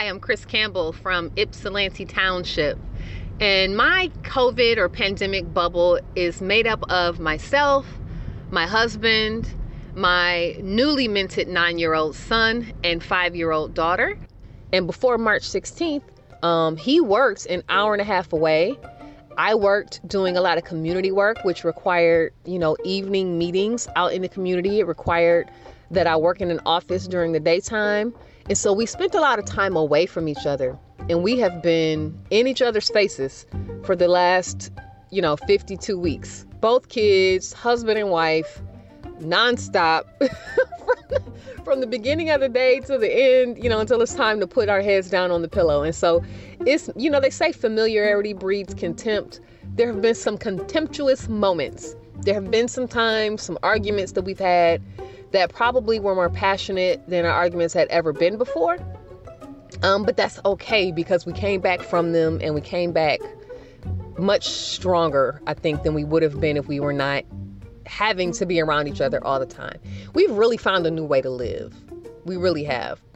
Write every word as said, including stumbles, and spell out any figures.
I'm Chris Campbell from Ypsilanti Township. And my COVID or pandemic bubble is made up of myself, my husband, my newly minted nine-year-old son, and five-year-old daughter. And before March sixteenth, um, he worked an hour and a half away. I worked doing a lot of community work, which required, you know, evening meetings out in the community. It required that I work in an office during the daytime. And so we spent a lot of time away from each other. And we have been in each other's faces for the last, you know, fifty-two weeks. Both kids, husband and wife, nonstop from, from the beginning of the day to the end, you know, until it's time to put our heads down on the pillow. And so it's, you know, they say familiarity breeds contempt. There have been some contemptuous moments. There have been some times, some arguments that we've had that probably were more passionate than our arguments had ever been before. Um, but that's okay, because we came back from them and we came back much stronger, I think, than we would have been if we were not having to be around each other all the time. We've really found a new way to live. We really have.